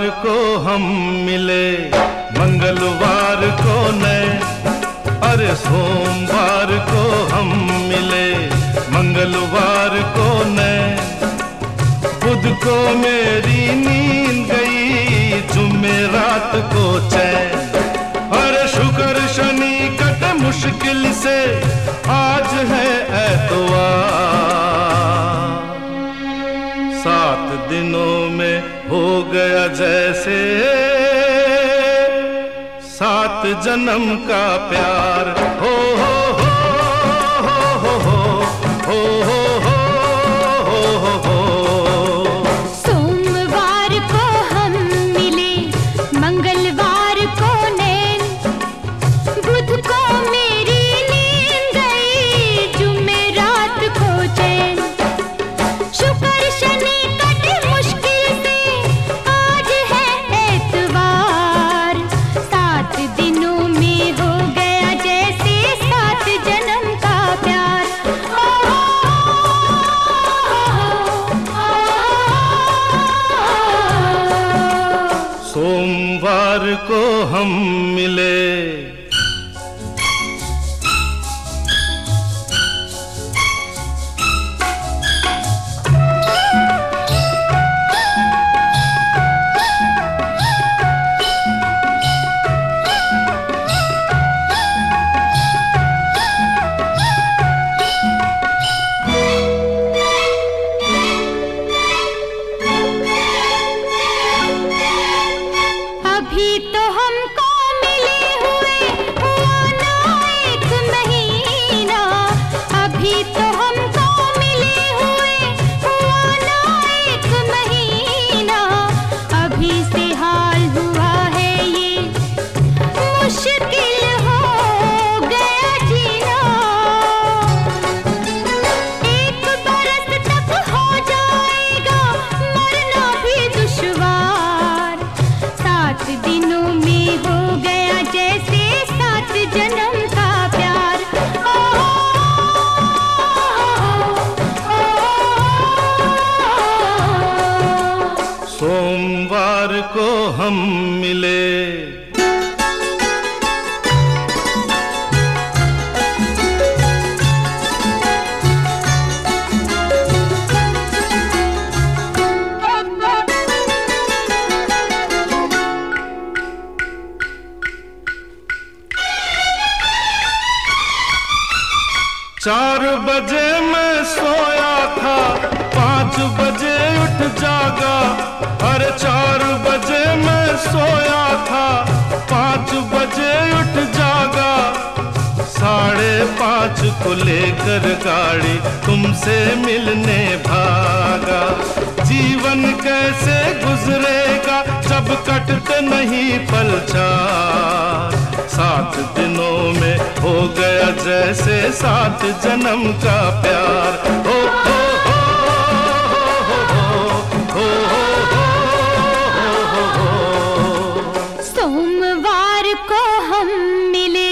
को हम मिले, मंगलवार को नए, अरे सोमवार को हम मिले, मंगलवार को नए, बुध को मेरी नींद गई, जुमेरात को चैन, अरे शुक्र शनि कटे मुश्किल से, आज है एतवार। 7 दिनों में हो गया जैसे 7 जन्म का प्यार। हो हो हो हो हो हो हो हो हो। सोमवार को हम मिले, मंगलवार को नैन, बुध को मेरी नींद गई, जुमेरात को चैन, शुक्र शनि कटे मुश्किल से, आज है एतवार। 7 दिनों में हो गया जैसे 7 जन्म का प्यार। सोमवार को हम मिले, अभी तो हमको मिले हुए हुआ ना 1 महीना, अभी तो हमको मिले हुए हुआ ना 1 महीना, अभी से हाल हुआ है ये मुश्किल हो गया जीना। 1 बरस तक हो जाएगा मरना भी दुश्वार। 7 दिनों में हो गया जैसे 7 जन्म का प्यार। सोमवार को हम मिले, चार बजे मैं सोया था, 5 बजे उठ जागा, अरे 4 बजे मैं सोया था, 5 बजे उठ जागा, 5:30 को लेकर गाड़ी तुमसे मिलने भागा। जीवन कैसे गुजरेगा जब कटते नहीं पल चार। 7 दिनों में हो गया जैसे 7 जन्म का प्यार। हो हो हो हो हो। सोमवार को हम मिले,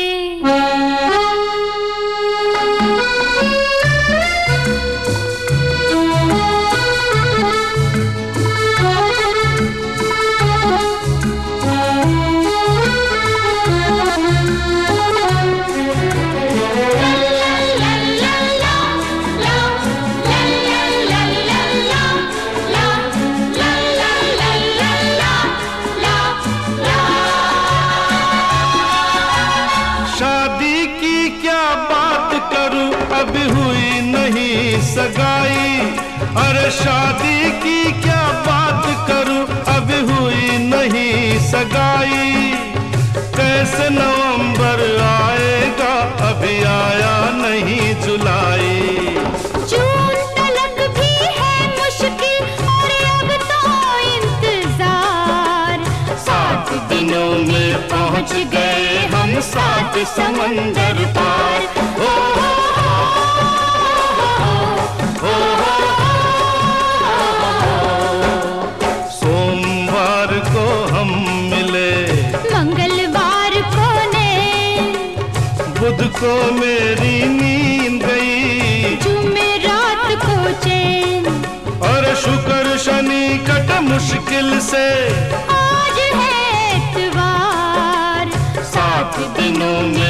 शादी की क्या बात करूं, अभी हुई नहीं सगाई, अरे शादी की क्या बात करूं, अभी हुई नहीं सगाई। कैसे नवंबर आएगा, अभी आया नहीं जुलाई। जून तलक भी है मुश्किल और अब तो इंतजार। 7 दिनों में पहुंच गए हम 7 समंदर पार। हो हो हो हो। सोमवार को हम मिले, मंगलवार को नैन, बुध को मेरी नींद गई, जुमेरात को चैन, और शुक्र शनि कटे मुश्किल से आज है एतवार, 7 दिनों में